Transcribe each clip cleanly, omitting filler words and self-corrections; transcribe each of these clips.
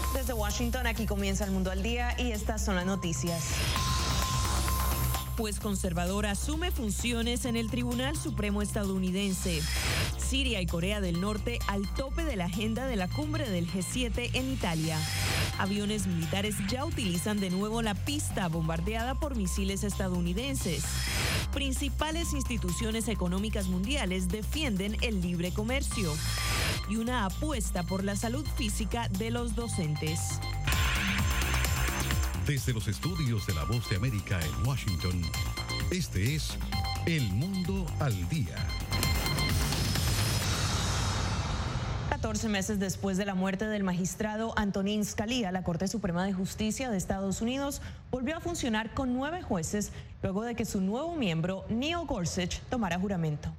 Desde Washington, aquí comienza El Mundo al Día y estas son las noticias. Juez conservador asume funciones en el Tribunal Supremo estadounidense. Siria y Corea del Norte al tope de la agenda de la cumbre del G7 en Italia. Aviones militares ya utilizan de nuevo la pista bombardeada por misiles estadounidenses. Principales instituciones económicas mundiales defienden el libre comercio. Y una apuesta por la salud física de los docentes. Desde los estudios de La Voz de América en Washington, este es El Mundo al Día. 14 meses después de la muerte del magistrado Antonin Scalia, la Corte Suprema de Justicia de Estados Unidos volvió a funcionar con 9 jueces luego de que su nuevo miembro, Neil Gorsuch, tomara juramento.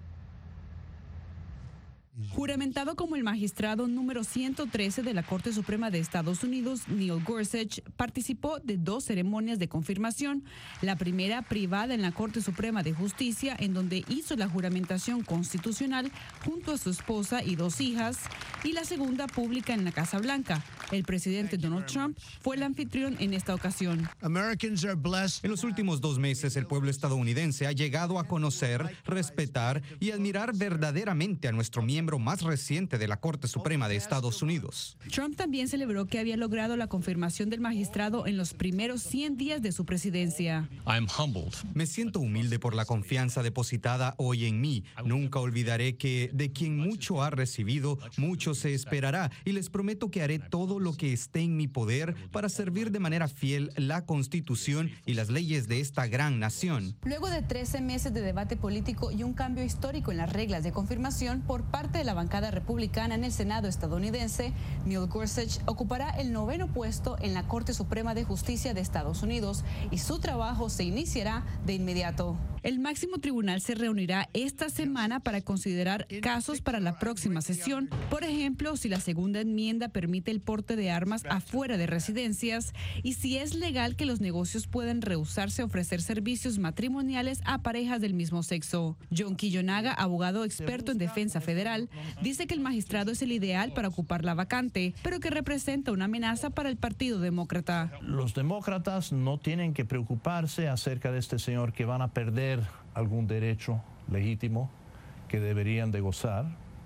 Juramentado como el magistrado número 113 de la Corte Suprema de Estados Unidos, Neil Gorsuch participó de 2 ceremonias de confirmación, la primera privada en la Corte Suprema de Justicia, en donde hizo la juramentación constitucional junto a su esposa y 2 hijas, y la segunda pública en la Casa Blanca. El presidente Donald Trump fue el anfitrión en esta ocasión. En los últimos 2 meses, el pueblo estadounidense ha llegado a conocer, respetar y admirar verdaderamente a nuestro miembro más reciente de la Corte Suprema de Estados Unidos. Trump también celebró que había logrado la confirmación del magistrado en los primeros 100 días de su presidencia. Me siento humilde por la confianza depositada hoy en mí. Nunca olvidaré que de quien mucho ha recibido, mucho se esperará, y les prometo que haré todo lo que esté en mi poder para servir de manera fiel la Constitución y las leyes de esta gran nación. Luego de 13 meses de debate político y un cambio histórico en las reglas de confirmación por parte de la bancada republicana en el Senado estadounidense, Neil Gorsuch ocupará el 9º puesto en la Corte Suprema de Justicia de Estados Unidos y su trabajo se iniciará de inmediato. El máximo tribunal se reunirá esta semana para considerar casos para la próxima sesión. Por ejemplo, si la segunda enmienda permite el porte de armas afuera de residencias y si es legal que los negocios puedan rehusarse a ofrecer servicios matrimoniales a parejas del mismo sexo. John Kiyonaga, abogado experto en defensa federal, dice que el magistrado es el ideal para ocupar la vacante, pero que representa una amenaza para el Partido Demócrata. Los demócratas no tienen que preocuparse acerca de este señor que van a perder algún derecho legítimo que deberían de gozar,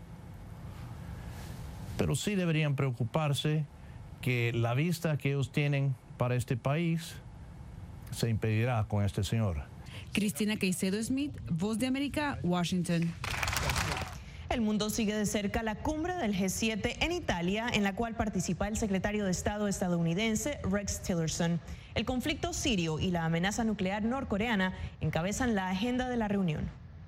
pero sí deberían preocuparse que la vista que ellos tienen para este país se impedirá con este señor. Cristina Caicedo Smith, Voz de América, Washington. El mundo sigue de cerca la cumbre del G7 en Italia, en la cual participa el secretario de Estado estadounidense Rex Tillerson. El conflicto sirio y la amenaza nuclear norcoreana encabezan la agenda de la reunión.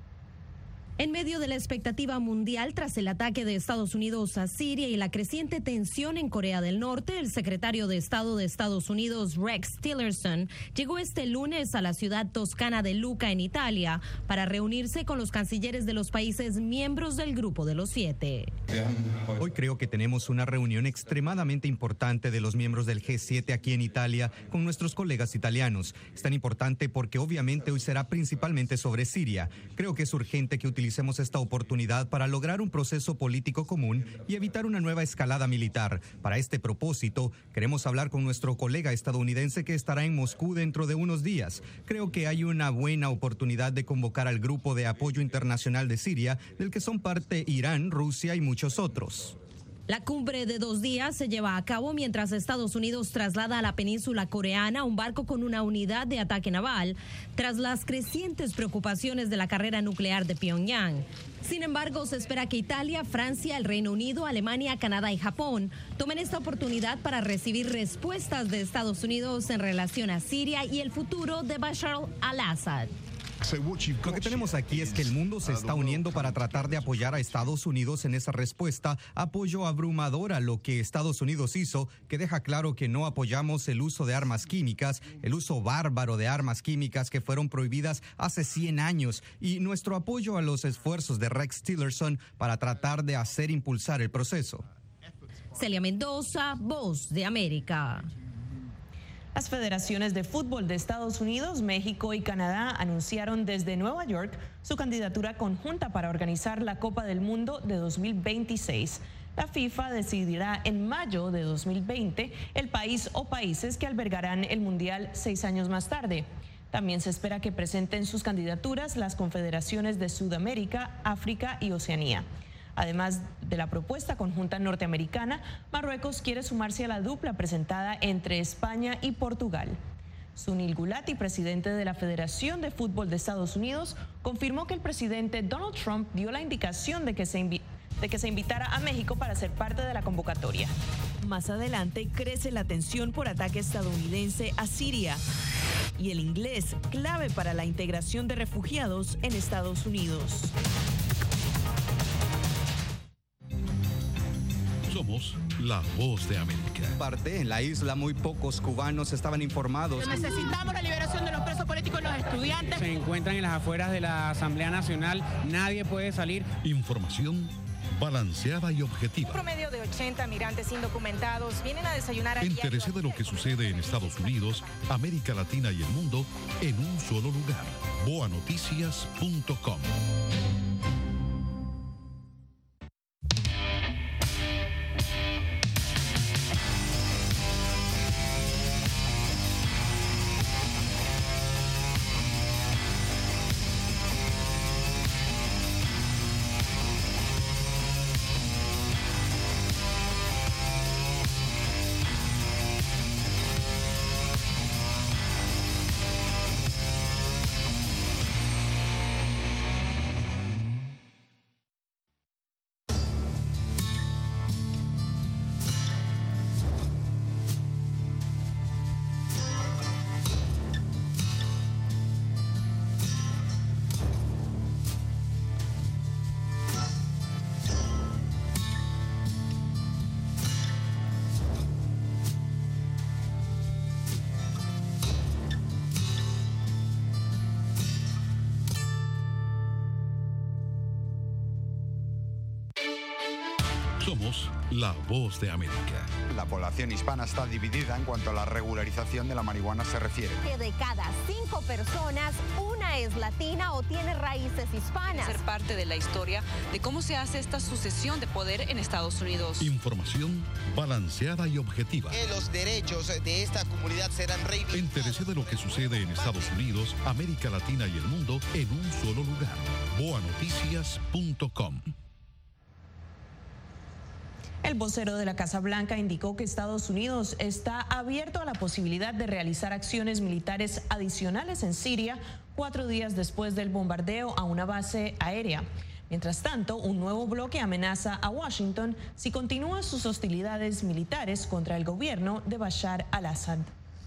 En medio de la expectativa mundial tras el ataque de Estados Unidos a Siria y la creciente tensión en Corea del Norte, el secretario de Estado de Estados Unidos, Rex Tillerson, llegó este lunes a la ciudad toscana de Lucca, en Italia, para reunirse con los cancilleres de los países miembros del Grupo de los 7. Hoy creo que tenemos una reunión extremadamente importante de los miembros del G7 aquí en Italia con nuestros colegas italianos. Es tan importante porque obviamente hoy será principalmente sobre Siria. Creo que es urgente que utilicemos esta oportunidad para lograr un proceso político común y evitar una nueva escalada militar. Para este propósito, queremos hablar con nuestro colega estadounidense que estará en Moscú dentro de unos días. Creo que hay una buena oportunidad de convocar al Grupo de Apoyo Internacional de Siria, del que son parte Irán, Rusia y muchos otros. La cumbre de 2 días se lleva a cabo mientras Estados Unidos traslada a la península coreana un barco con una unidad de ataque naval tras las crecientes preocupaciones de la carrera nuclear de Pyongyang. Sin embargo, se espera que Italia, Francia, el Reino Unido, Alemania, Canadá y Japón tomen esta oportunidad para recibir respuestas de Estados Unidos en relación a Siria y el futuro de Bashar al-Assad. Lo que tenemos aquí es que el mundo se está uniendo para tratar de apoyar a Estados Unidos en esa respuesta, apoyo abrumador a lo que Estados Unidos hizo, que deja claro que no apoyamos el uso de armas químicas, el uso bárbaro de armas químicas que fueron prohibidas hace 100 años, y nuestro apoyo a los esfuerzos de Rex Tillerson para tratar de hacer impulsar el proceso. Celia Mendoza, Voz de América. Las federaciones de fútbol de Estados Unidos, México y Canadá anunciaron desde Nueva York su candidatura conjunta para organizar la Copa del Mundo de 2026. La FIFA decidirá en mayo de 2020 el país o países que albergarán el Mundial 6 años más tarde. También se espera que presenten sus candidaturas las confederaciones de Sudamérica, África y Oceanía. Además de la propuesta conjunta norteamericana, Marruecos quiere sumarse a la dupla presentada entre España y Portugal. Sunil Gulati, presidente de la Federación de Fútbol de Estados Unidos, confirmó que el presidente Donald Trump dio la indicación de que se invitara a México para ser parte de la convocatoria. Más adelante crece la tensión por ataque estadounidense a Siria y el inglés clave para la integración de refugiados en Estados Unidos. Somos la voz de América. Parte en la isla, muy pocos cubanos estaban informados. Necesitamos la liberación de los presos políticos y los estudiantes. Se encuentran en las afueras de la Asamblea Nacional, nadie puede salir. Información balanceada y objetiva. Un promedio de 80 migrantes indocumentados vienen a desayunar aquí. Entérese de lo que sucede en Estados Unidos, América Latina y el mundo en un solo lugar. boanoticias.com. Somos la voz de América. La población hispana está dividida en cuanto a la regularización de la marihuana se refiere. Que de cada 5 personas, una es latina o tiene raíces hispanas. Ser parte de la historia de cómo se hace esta sucesión de poder en Estados Unidos. Información balanceada y objetiva. Que los derechos de esta comunidad serán reivindicados. Entérese de lo que sucede en Estados Unidos, América Latina y el mundo en un solo lugar. boanoticias.com. El vocero de la Casa Blanca indicó que Estados Unidos está abierto a la posibilidad de realizar acciones militares adicionales en Siria 4 días después del bombardeo a una base aérea. Mientras tanto, un nuevo bloque amenaza a Washington si continúa sus hostilidades militares contra el gobierno de Bashar al-Assad.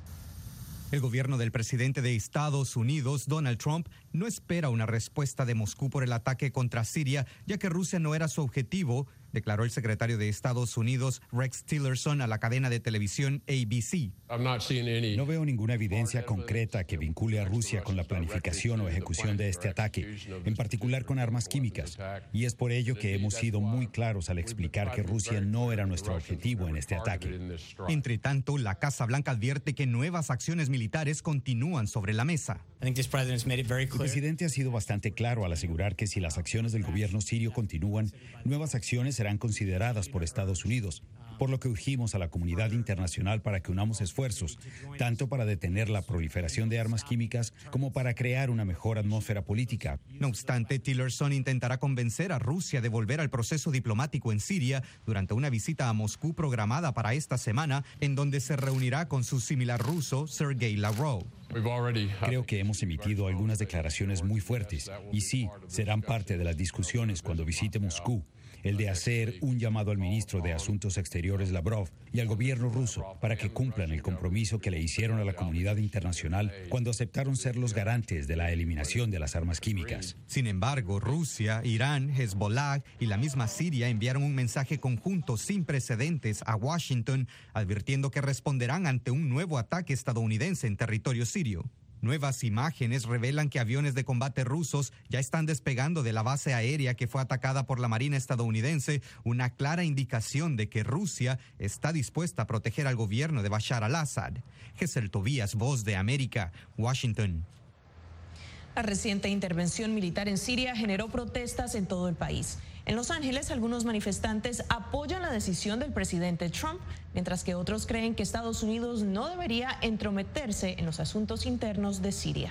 El gobierno del presidente de Estados Unidos, Donald Trump, no espera una respuesta de Moscú por el ataque contra Siria, ya que Rusia no era su objetivo, declaró el secretario de Estados Unidos, Rex Tillerson, a la cadena de televisión ABC. No veo ninguna evidencia concreta que vincule a Rusia con la planificación o ejecución de este ataque, en particular con armas químicas. Y es por ello que hemos sido muy claros al explicar que Rusia no era nuestro objetivo en este ataque. Entre tanto, la Casa Blanca advierte que nuevas acciones militares continúan sobre la mesa. El presidente ha sido bastante claro al asegurar que si las acciones del gobierno sirio continúan, nuevas acciones serán consideradas por Estados Unidos, por lo que urgimos a la comunidad internacional para que unamos esfuerzos, tanto para detener la proliferación de armas químicas como para crear una mejor atmósfera política. No obstante, Tillerson intentará convencer a Rusia de volver al proceso diplomático en Siria durante una visita a Moscú programada para esta semana, en donde se reunirá con su similar ruso, Sergei Lavrov. Creo que hemos emitido algunas declaraciones muy fuertes y sí, serán parte de las discusiones cuando visite Moscú. El de hacer un llamado al ministro de Asuntos Exteriores Lavrov y al gobierno ruso para que cumplan el compromiso que le hicieron a la comunidad internacional cuando aceptaron ser los garantes de la eliminación de las armas químicas. Sin embargo, Rusia, Irán, Hezbollah y la misma Siria enviaron un mensaje conjunto sin precedentes a Washington, advirtiendo que responderán ante un nuevo ataque estadounidense en territorio sirio. Nuevas imágenes revelan que aviones de combate rusos ya están despegando de la base aérea que fue atacada por la Marina estadounidense, una clara indicación de que Rusia está dispuesta a proteger al gobierno de Bashar al-Assad. Gesell Tobías, Voz de América, Washington. La reciente intervención militar en Siria generó protestas en todo el país. En Los Ángeles, algunos manifestantes apoyan la decisión del presidente Trump, mientras que otros creen que Estados Unidos no debería entrometerse en los asuntos internos de Siria.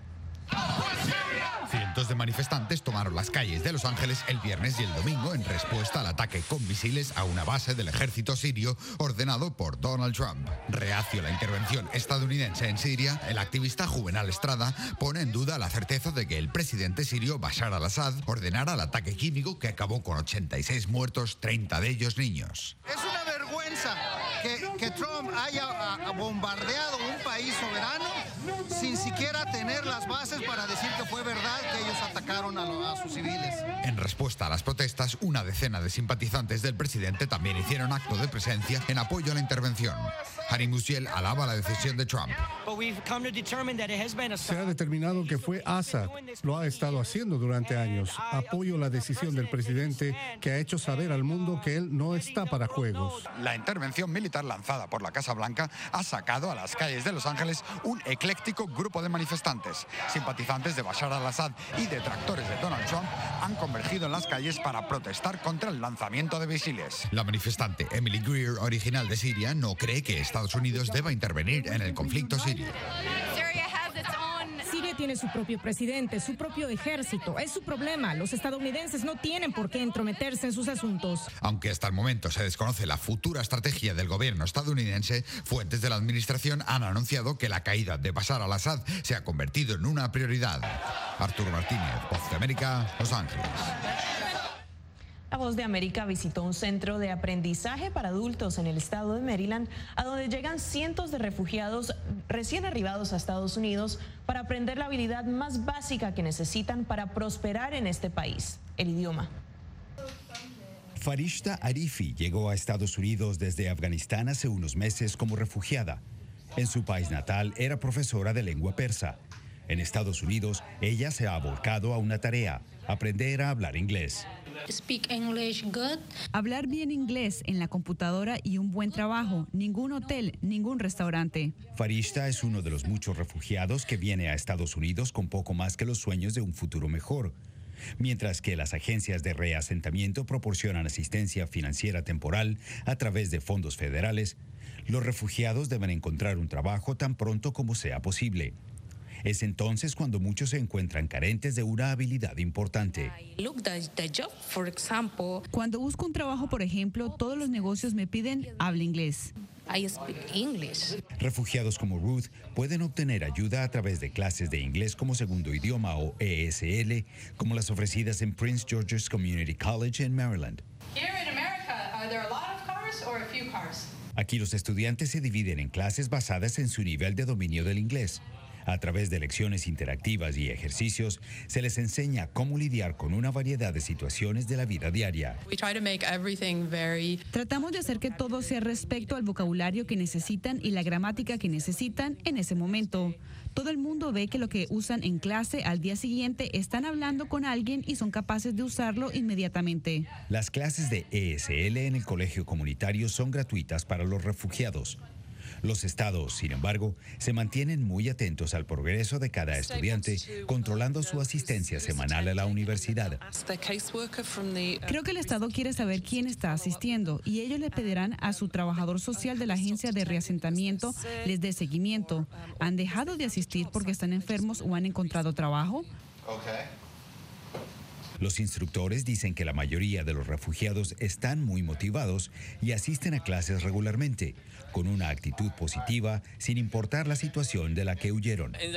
Cientos de manifestantes tomaron las calles de Los Ángeles el viernes y el domingo en respuesta al ataque con misiles a una base del ejército sirio ordenado por Donald Trump. Reacio a la intervención estadounidense en Siria, el activista Juvenal Estrada pone en duda la certeza de que el presidente sirio Bashar al-Assad ordenara el ataque químico que acabó con 86 muertos, 30 de ellos niños. Es una vergüenza que Trump haya bombardeado un país soberano sin siquiera tener las bases para decir que fue verdad que ellos atacaron a sus civiles. En respuesta a las protestas, una decena de simpatizantes del presidente también hicieron acto de presencia en apoyo a la intervención. Hani Musiel alaba la decisión de Trump. Se ha determinado que fue Assad. Lo ha estado haciendo durante años. Apoyo la decisión del presidente, que ha hecho saber al mundo que él no está para juegos. La intervención militar lanzada por la Casa Blanca ha sacado a las calles de Los Ángeles un ecléctico grupo de manifestantes. Simpatizantes de Bashar al-Assad y detractores de Donald Trump han convergido en las calles para protestar contra el lanzamiento de misiles. La manifestante Emily Greer, original de Siria, no cree que Estados Unidos deba intervenir en el conflicto sirio. Siria tiene su propio presidente, su propio ejército. Es su problema. Los estadounidenses no tienen por qué entrometerse en sus asuntos. Aunque hasta el momento se desconoce la futura estrategia del gobierno estadounidense, fuentes de la administración han anunciado que la caída de Bashar al-Assad se ha convertido en una prioridad. Arturo Martínez, Voz de América, Los Ángeles. La Voz de América visitó un centro de aprendizaje para adultos en el estado de Maryland, a donde llegan cientos de refugiados recién arribados a Estados Unidos para aprender la habilidad más básica que necesitan para prosperar en este país, el idioma. Farishta Arifi llegó a Estados Unidos desde Afganistán hace unos meses como refugiada. En su país natal era profesora de lengua persa. En Estados Unidos, ella se ha volcado a una tarea: aprender a hablar inglés. Speak English good. Hablar bien inglés en la computadora y un buen trabajo. Ningún hotel, ningún restaurante. Farishta es uno de los muchos refugiados que viene a Estados Unidos con poco más que los sueños de un futuro mejor. Mientras que las agencias de reasentamiento proporcionan asistencia financiera temporal a través de fondos federales, los refugiados deben encontrar un trabajo tan pronto como sea posible. Es entonces cuando muchos se encuentran carentes de una habilidad importante. Cuando busco un trabajo, por ejemplo, todos los negocios me piden habla inglés. Refugiados como Ruth pueden obtener ayuda a través de clases de inglés como segundo idioma o ESL, como las ofrecidas en Prince George's Community College en Maryland. Aquí los estudiantes se dividen en clases basadas en su nivel de dominio del inglés. A través de lecciones interactivas y ejercicios, se les enseña cómo lidiar con una variedad de situaciones de la vida diaria. Tratamos de hacer que todo sea respecto al vocabulario que necesitan y la gramática que necesitan en ese momento. Todo el mundo ve que lo que usan en clase al día siguiente están hablando con alguien y son capaces de usarlo inmediatamente. Las clases de ESL en el colegio comunitario son gratuitas para los refugiados. Los estados, sin embargo, se mantienen muy atentos al progreso de cada estudiante, controlando su asistencia semanal a la universidad. Creo que el estado quiere saber quién está asistiendo y ellos le pedirán a su trabajador social de la agencia de reasentamiento les dé seguimiento. ¿Han dejado de asistir porque están enfermos o han encontrado trabajo? Los instructores dicen que la mayoría de los refugiados están muy motivados y asisten a clases regularmente, con una actitud positiva, sin importar la situación de la que huyeron. En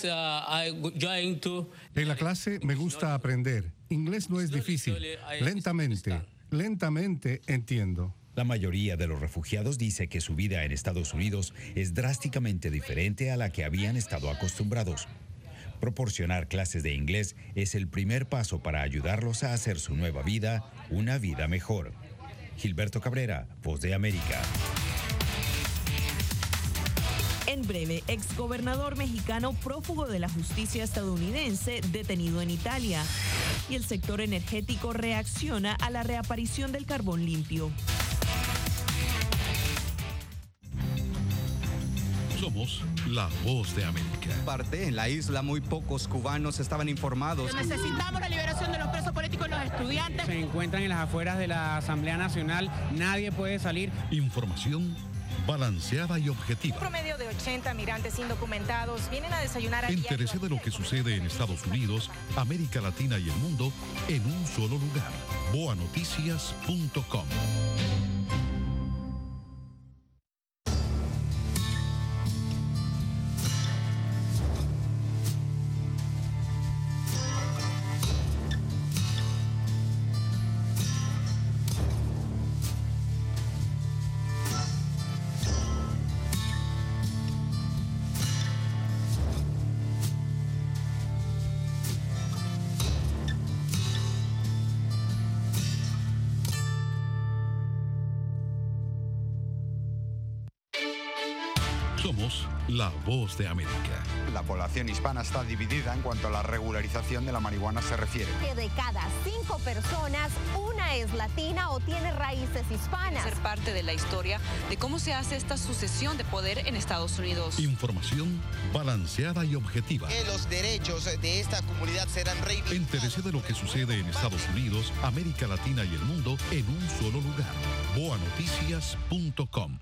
la clase me gusta aprender. Inglés no es difícil. Lentamente entiendo. La mayoría de los refugiados dice que su vida en Estados Unidos es drásticamente diferente a la que habían estado acostumbrados. Proporcionar clases de inglés es el primer paso para ayudarlos a hacer su nueva vida una vida mejor. Gilberto Cabrera, Voz de América. En breve, exgobernador mexicano prófugo de la justicia estadounidense detenido en Italia. Y el sector energético reacciona a la reaparición del carbón limpio. Somos la voz de América. Parte en la isla, muy pocos cubanos estaban informados. Necesitamos la liberación de los presos políticos y los estudiantes. Se encuentran en las afueras de la Asamblea Nacional, nadie puede salir. Información balanceada y objetiva. Un promedio de 80 migrantes indocumentados vienen a desayunar a Entérese de lo que sucede en Estados Unidos, América Latina y el mundo en un solo lugar. boanoticias.com. Somos la voz de América. La población hispana está dividida en cuanto a la regularización de la marihuana se refiere. Que de cada 5 personas, una es latina o tiene raíces hispanas. Ser parte de la historia de cómo se hace esta sucesión de poder en Estados Unidos. Información balanceada y objetiva. Que los derechos de esta comunidad serán reivindicados. Entérese de lo que sucede en Estados Unidos, América Latina y el mundo en un solo lugar. boanoticias.com.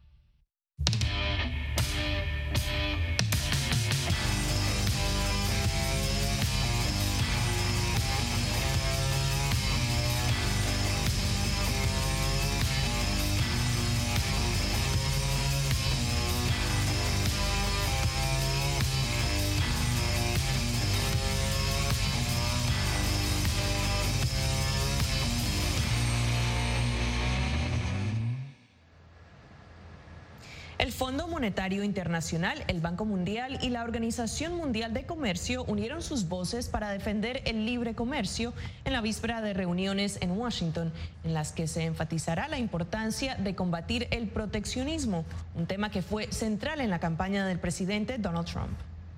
El Fondo Monetario Internacional, el Banco Mundial y la Organización Mundial de Comercio unieron sus voces para defender el libre comercio en la víspera de reuniones en Washington, en las que se enfatizará la importancia de combatir el proteccionismo, un tema que fue central en la campaña del presidente Donald Trump.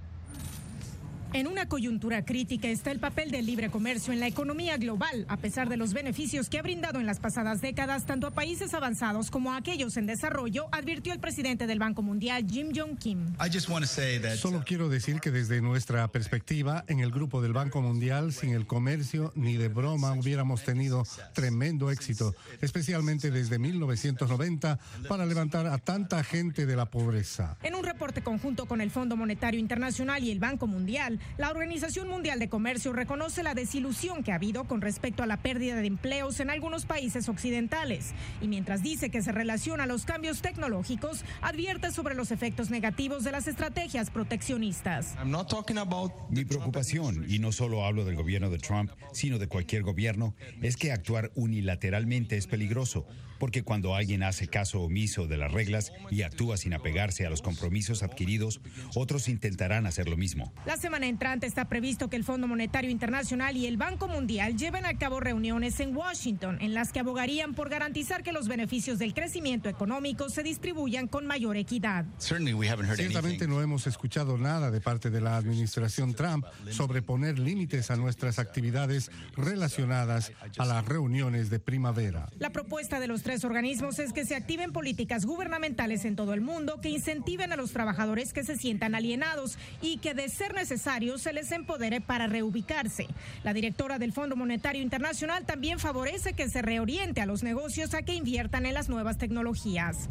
En una coyuntura crítica está el papel del libre comercio en la economía global, a pesar de los beneficios que ha brindado en las pasadas décadas tanto a países avanzados como a aquellos en desarrollo, advirtió el presidente del Banco Mundial, Jim Yong Kim. Solo quiero decir que desde nuestra perspectiva, en el grupo del Banco Mundial, sin el comercio ni de broma hubiéramos tenido tremendo éxito, especialmente desde 1990, para levantar a tanta gente de la pobreza. En un reporte conjunto con el Fondo Monetario Internacional y el Banco Mundial, la Organización Mundial de Comercio reconoce la desilusión que ha habido con respecto a la pérdida de empleos en algunos países occidentales. Y mientras dice que se relaciona a los cambios tecnológicos, advierte sobre los efectos negativos de las estrategias proteccionistas. Mi preocupación, y no solo hablo del gobierno de Trump, sino de cualquier gobierno, es que actuar unilateralmente es peligroso, porque cuando alguien hace caso omiso de las reglas y actúa sin apegarse a los compromisos adquiridos, otros intentarán hacer lo mismo. La semana entrante está previsto que el Fondo Monetario Internacional y el Banco Mundial lleven a cabo reuniones en Washington, en las que abogarían por garantizar que los beneficios del crecimiento económico se distribuyan con mayor equidad. Ciertamente no hemos escuchado nada de parte de la administración Trump sobre poner límites a nuestras actividades relacionadas a las reuniones de primavera. La propuesta de los tres organismos es que se activen políticas gubernamentales en todo el mundo que incentiven a los trabajadores que se sientan alienados y que, de ser necesario, se les empodere para reubicarse. La directora del Fondo Monetario Internacional también favorece que se reoriente a los negocios a que inviertan en las nuevas tecnologías.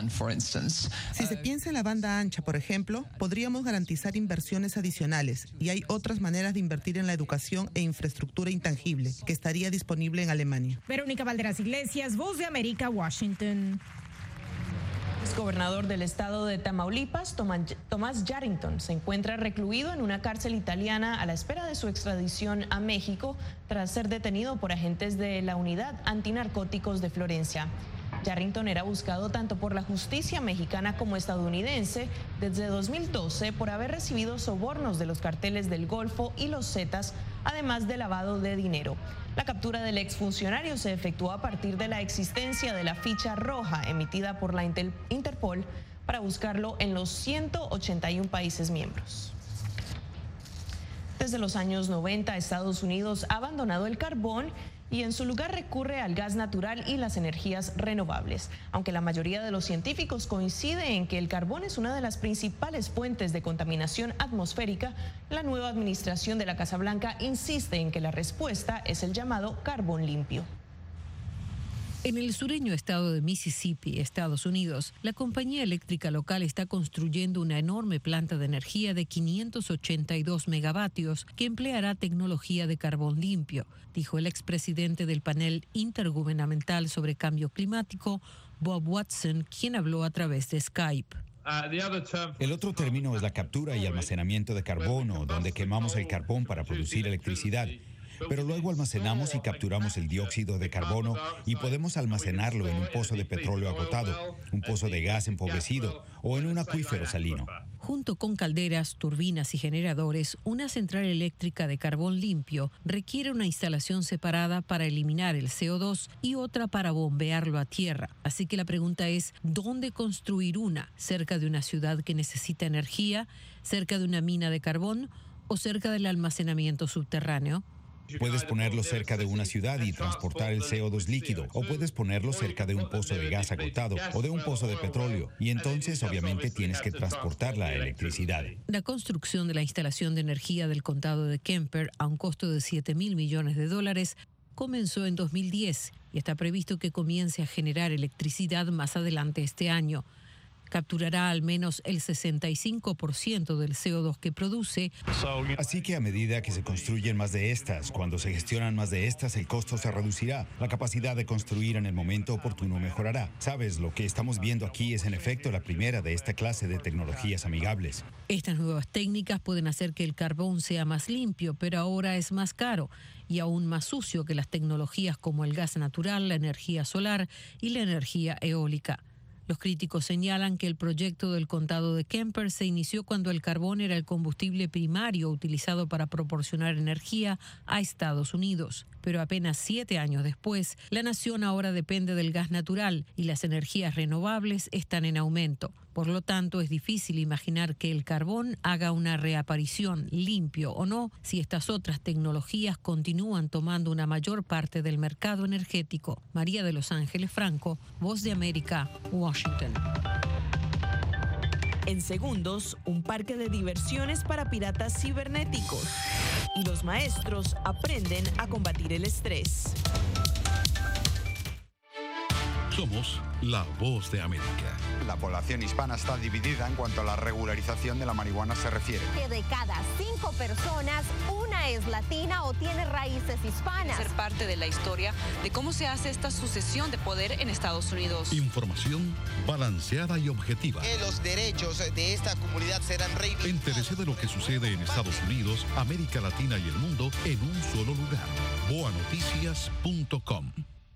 Si se piensa en la banda ancha, por ejemplo, podríamos garantizar inversiones adicionales, y hay otras maneras de invertir en la educación e infraestructura intangible que estaría disponible en Alemania. Verónica Valderas Iglesias, Voz de América, Washington. El gobernador del estado de Tamaulipas, Tomás Yarrington, se encuentra recluido en una cárcel italiana a la espera de su extradición a México tras ser detenido por agentes de la Unidad Antinarcóticos de Florencia. Yarrington era buscado tanto por la justicia mexicana como estadounidense desde 2012 por haber recibido sobornos de los carteles del Golfo y los Zetas, además de lavado de dinero. La captura del exfuncionario se efectuó a partir de la existencia de la ficha roja emitida por la Interpol para buscarlo en los 181 países miembros. Desde los años 90, Estados Unidos ha abandonado el carbón y en su lugar recurre al gas natural y las energías renovables. Aunque la mayoría de los científicos coincide en que el carbón es una de las principales fuentes de contaminación atmosférica, la nueva administración de la Casa Blanca insiste en que la respuesta es el llamado carbón limpio. En el sureño estado de Mississippi, Estados Unidos, la compañía eléctrica local está construyendo una enorme planta de energía de 582 megavatios que empleará tecnología de carbón limpio, dijo el expresidente del panel intergubernamental sobre cambio climático, Bob Watson, quien habló a través de Skype. El otro término es la captura y almacenamiento de carbono, donde quemamos el carbón para producir electricidad. Pero luego almacenamos y capturamos el dióxido de carbono y podemos almacenarlo en un pozo de petróleo agotado, un pozo de gas empobrecido o en un acuífero salino. Junto con calderas, turbinas y generadores, una central eléctrica de carbón limpio requiere una instalación separada para eliminar el CO2 y otra para bombearlo a tierra. Así que la pregunta es, ¿dónde construir una? ¿Cerca de una ciudad que necesita energía? ¿Cerca de una mina de carbón? ¿O cerca del almacenamiento subterráneo? Puedes ponerlo cerca de una ciudad y transportar el CO2 líquido, o puedes ponerlo cerca de un pozo de gas agotado o de un pozo de petróleo, y entonces obviamente tienes que transportar la electricidad. La construcción de la instalación de energía del condado de Kemper, a un costo de $7,000 millones, comenzó en 2010 y está previsto que comience a generar electricidad más adelante este año. Capturará al menos el 65% del CO2 que produce. Así que a medida que se construyen más de estas, cuando se gestionan más de estas, el costo se reducirá. La capacidad de construir en el momento oportuno mejorará. Sabes, lo que estamos viendo aquí es en efecto la primera de esta clase de tecnologías amigables. Estas nuevas técnicas pueden hacer que el carbón sea más limpio, pero ahora es más caro y aún más sucio que las tecnologías como el gas natural, la energía solar y la energía eólica. Los críticos señalan que el proyecto del condado de Kemper se inició cuando el carbón era el combustible primario utilizado para proporcionar energía a Estados Unidos. Pero apenas 7 años después, la nación ahora depende del gas natural y las energías renovables están en aumento. Por lo tanto, es difícil imaginar que el carbón haga una reaparición, limpio o no, si estas otras tecnologías continúan tomando una mayor parte del mercado energético. María de Los Ángeles Franco, Voz de América, Washington. En segundos, un parque de diversiones para piratas cibernéticos. Y los maestros aprenden a combatir el estrés. Somos la Voz de América. La población hispana está dividida en cuanto a la regularización de la marihuana se refiere. Que de cada 5 personas, una es latina o tiene raíces hispanas. Ser parte de la historia de cómo se hace esta sucesión de poder en Estados Unidos. Información balanceada y objetiva. Que los derechos de esta comunidad serán reivindicados. Entérese de lo que sucede en Estados Unidos, América Latina y el mundo en un solo lugar. boanoticias.com.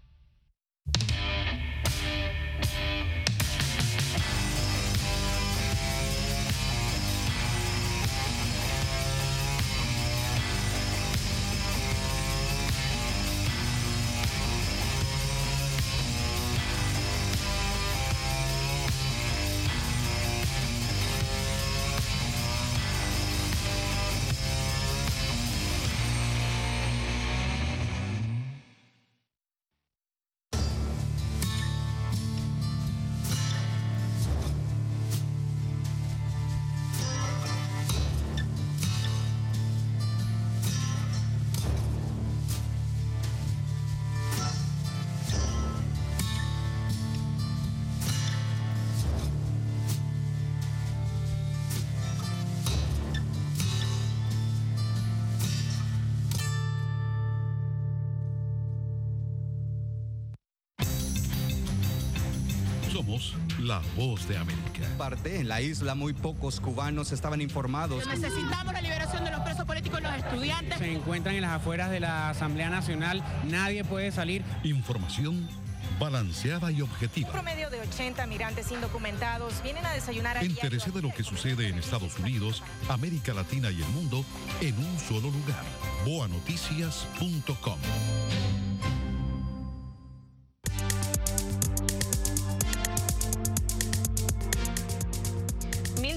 Somos la Voz de América. Parte en la isla, muy pocos cubanos estaban informados. Necesitamos la liberación de los presos políticos y los estudiantes. Se encuentran en las afueras de la Asamblea Nacional. Nadie puede salir. Información balanceada y objetiva. Un promedio de 80 migrantes indocumentados vienen a desayunar a Entérese de lo que sucede en Estados Unidos, América Latina y el mundo en un solo lugar. boanoticias.com.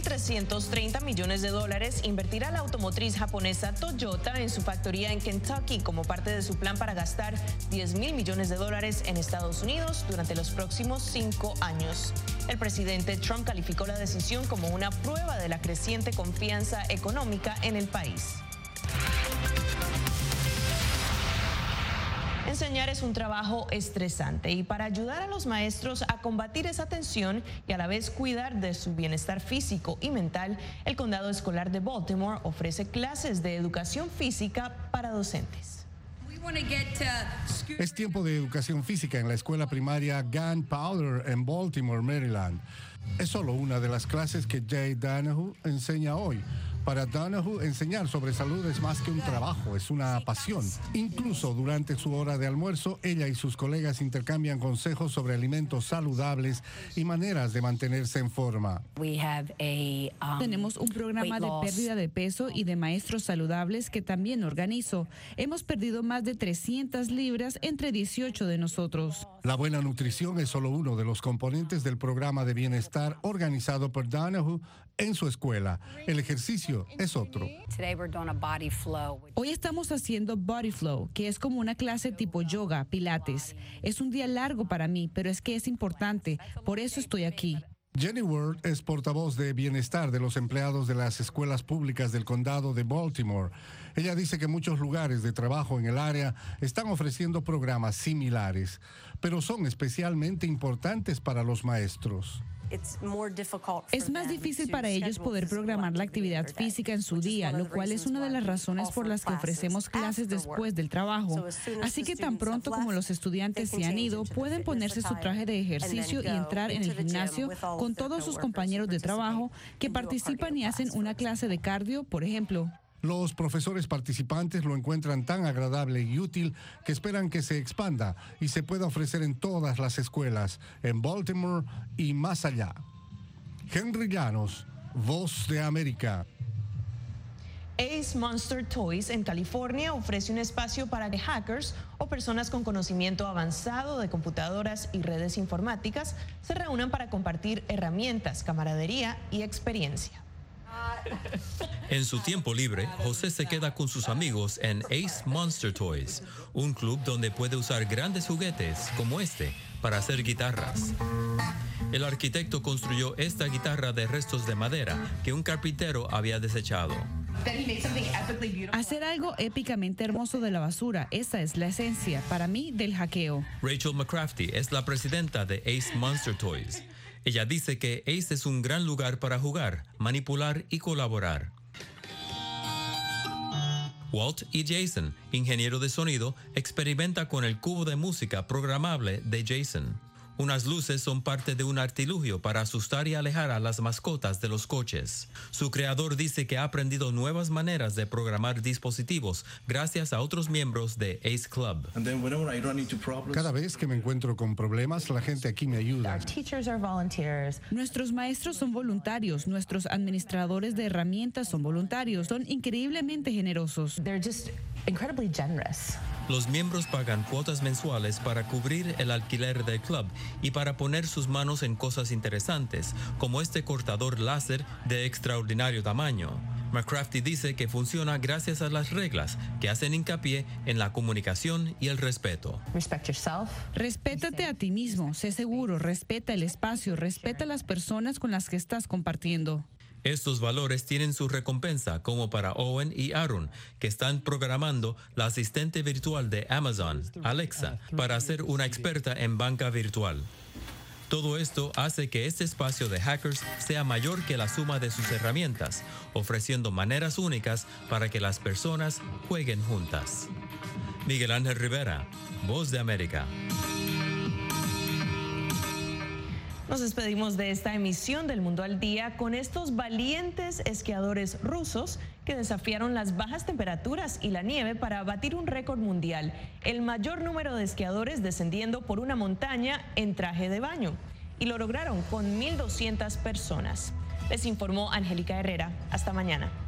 330 millones de dólares invertirá la automotriz japonesa Toyota en su factoría en Kentucky como parte de su plan para gastar 10.000 millones de dólares en Estados Unidos durante los próximos 5 años. El presidente Trump calificó la decisión como una prueba de la creciente confianza económica en el país. Enseñar es un trabajo estresante y para ayudar a los maestros a combatir esa tensión y a la vez cuidar de su bienestar físico y mental, el Condado Escolar de Baltimore ofrece clases de educación física para docentes. Es tiempo de educación física en la escuela primaria Gunpowder en Baltimore, Maryland. Es solo una de las clases que Jay Donahue enseña hoy. Para Donahue, enseñar sobre salud es más que un trabajo, es una pasión. Incluso durante su hora de almuerzo, ella y sus colegas intercambian consejos sobre alimentos saludables y maneras de mantenerse en forma. Tenemos un programa de pérdida de peso y de maestros saludables que también organizo. Hemos perdido más de 300 libras entre 18 de nosotros. La buena nutrición es solo uno de los componentes del programa de bienestar organizado por Donahue en su escuela. El ejercicio es otro. Hoy estamos haciendo Body Flow, que es como una clase tipo yoga, pilates. Es un día largo para mí, pero es que es importante. Por eso estoy aquí. Jenny Ward es portavoz de bienestar de los empleados de las escuelas públicas del condado de Baltimore. Ella dice que muchos lugares de trabajo en el área están ofreciendo programas similares, pero son especialmente importantes para los maestros. Es más difícil para ellos poder programar la actividad física en su día, lo cual es una de las razones por las que ofrecemos clases después del trabajo. Así que tan pronto como los estudiantes se han ido, pueden ponerse su traje de ejercicio y entrar en el gimnasio con todos sus compañeros de trabajo que participan y hacen una clase de cardio, por ejemplo. Los profesores participantes lo encuentran tan agradable y útil que esperan que se expanda y se pueda ofrecer en todas las escuelas, en Baltimore y más allá. Henry Llanos, Voz de América. Ace Monster Toys en California ofrece un espacio para que hackers o personas con conocimiento avanzado de computadoras y redes informáticas se reúnan para compartir herramientas, camaradería y experiencia. En su tiempo libre, José se queda con sus amigos en Ace Monster Toys, un club donde puede usar grandes juguetes como este para hacer guitarras. El arquitecto construyó esta guitarra de restos de madera que un carpintero había desechado. Hacer algo épicamente hermoso de la basura, esa es la esencia, para mí, del hackeo. Rachel McCrafty es la presidenta de Ace Monster Toys. Ella dice que Ace es un gran lugar para jugar, manipular y colaborar. Walt y Jason, ingeniero de sonido, experimenta con el cubo de música programable de Jason. Unas luces son parte de un artilugio para asustar y alejar a las mascotas de los coches. Su creador dice que ha aprendido nuevas maneras de programar dispositivos gracias a otros miembros de Ace Club. Cada vez que me encuentro con problemas, la gente aquí me ayuda. Nuestros maestros son voluntarios, nuestros administradores de herramientas son voluntarios, son increíblemente generosos. Los miembros pagan cuotas mensuales para cubrir el alquiler del club y para poner sus manos en cosas interesantes, como este cortador láser de extraordinario tamaño. McCrafty dice que funciona gracias a las reglas que hacen hincapié en la comunicación y el respeto. Respétate a ti mismo, sé seguro, respeta el espacio, respeta a las personas con las que estás compartiendo. Estos valores tienen su recompensa, como para Owen y Aaron, que están programando la asistente virtual de Amazon, Alexa, para ser una experta en banca virtual. Todo esto hace que este espacio de hackers sea mayor que la suma de sus herramientas, ofreciendo maneras únicas para que las personas jueguen juntas. Miguel Ángel Rivera, Voz de América. Nos despedimos de esta emisión del Mundo al Día con estos valientes esquiadores rusos que desafiaron las bajas temperaturas y la nieve para batir un récord mundial, el mayor número de esquiadores descendiendo por una montaña en traje de baño. Y lo lograron con 1.200 personas. Les informó Angélica Herrera. Hasta mañana.